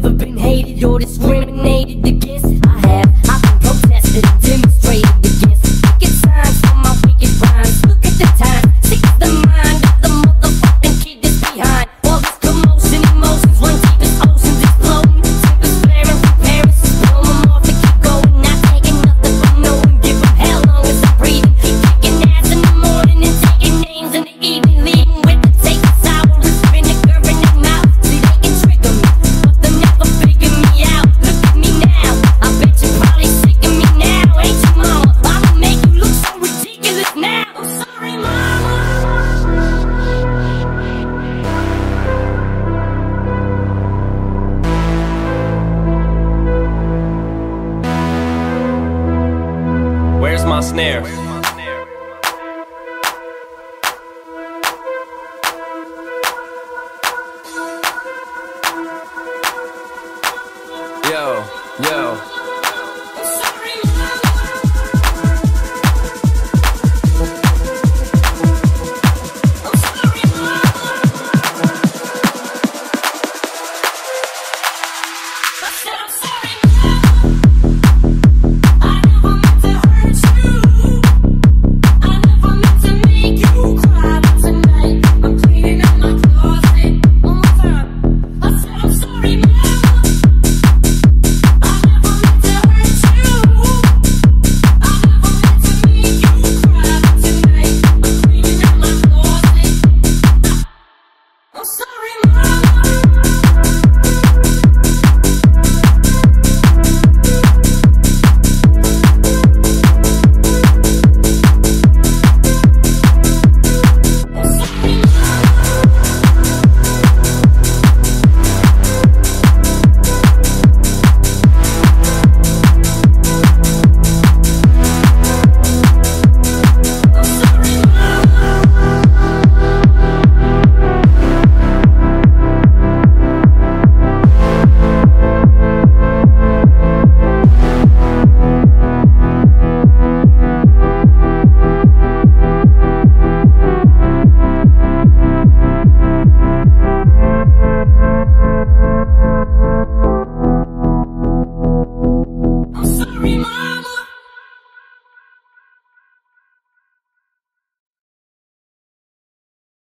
never been hated or discriminated against. I have. I've been protested and demonstrated against. Wicked signs on my wicked rhymes. Look at the time. Six the mind of the motherfucking kid that's behind. All this commotion, emotions run deep as oceans exploding. Tempers flaring from Paris, blow them off and keep going. Not taking nothing from no one. Give them hell long as I'm breathing. Keep kicking ass in the morning and taking names in the evening. Leading with the take sour and vinegar in their mouth. See, they can trigger me, but they'll never figure me out. Look at me now, I bet you're probably sick of me now. Ain't you, mama? I'ma make you look so ridiculous now. I'm sorry, mama. Where's my snare? Yo, yo. I'm sorry.